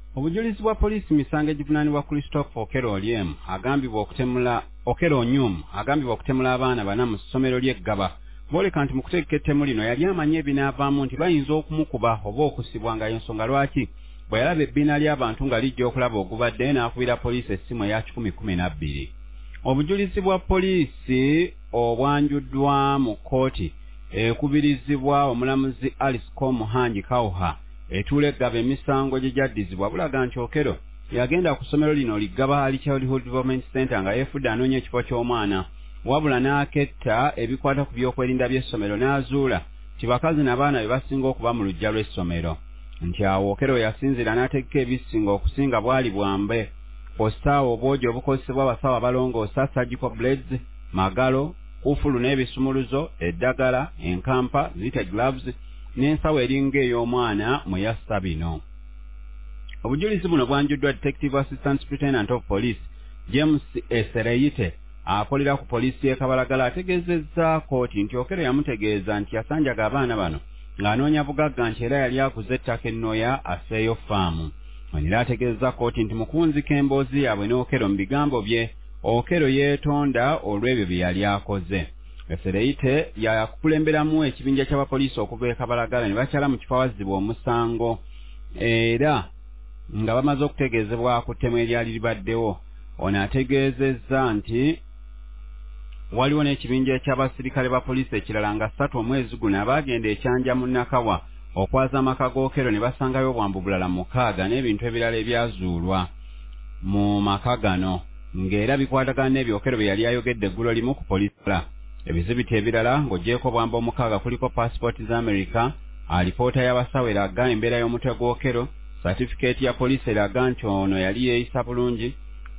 Obujulizi bwa poliisi misango egivunaanibwa Christopher Okello Olyem agambibwa okutemula abaana bana mu ssomero ly'eggaba booleka nti mu kuteeka ettemu lino yali amanyi ebinaavaamu nti bayinza okumukuba oba okusibwa nga y'ensonga lwaki bwe yalaba ebbina ly'abantu nga lijja okulaba ogubadde n'akubira poliisi essimu eya 1012. Obujulizi bwa poliisi obwanjuddwa mu kkooti ekubirizibwa omulamuzi Alice Komuhangi Kauha etuula eggaba emisango gye gyaddizibwa bulaga nti Okello yagenda ku ssomero lino liggaba ali Childhood Development Center nga yeefudde anoonya ekifo ky'omwana wabula n'aketta ebikwata ku byokwerinda by'essomero n'azuula ti bakazi n'abaana be basinga okuba mu luggya lw'essomero nti awo Okello yasinzira n'ategeka ebisinga okusinga bwali bwambe positaawo obwogi obukozesebwa abasawo abalongoosa surgical blades magalo kufulu n'ebisumuluzo eddagala enkampa ziyite gloves n'ensawo eringa ey'omwana mwe yassa bino. Obujulizi buno bwanjuddwa Detective Assistant Superintendent of Police James Esereyite akolera ku poliisi y'e Kabalagala ategeezezza kkooti nti Okello yamutegeeza nti yasanjaga abaana bano ng'anoonya bugagga nti era yali akuze ettaka ennoya aseeyo faamu. Era ategeezza kkooti nti mu kunzika emboozi yaabwe n'Okello mu bigambo bye Okello yeetonda olw'ebyo bye yali akoze. Esereyite yakulemberamu ekibinja ky'abapoliisi okuva e Kabalagala ne bakyala mu kifo awazzibwa omusango era nga bamaze okutegeezebwa ku ttemu eryali libaddewo. Ono ategeezezza nti waliwo n'ekibinja eky'abasirikale ba poliisi ekirala nga 3 omwezi guno abaagenda ekyanja mu Nakawa okwaza amaka g'Okello ne basangayo obwambu bulala 6 n'ebintu ebirala ebyazuulwa mu maka gano ng'era bikwatagana n'ebyo Okello bye yali ayogedde eggulo limu ku poliisi. Ebizibiti ebirala ng'ogyeko obwambu 6 kuliko paasipooti z'Amerika, alipoota y'abasawo eraga embeera y'omutwe gw'Okello, satifikeeti ya poliisi eraga nti ono yali yeeyisa bulungi,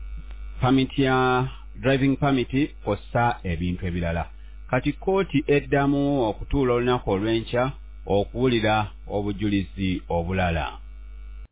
pamiti ya driving permit kw'ossa ebintu ebirala. Kati kkooti eddamu okutuula olunaku olw'enkya okuwulira obujulizi obulala.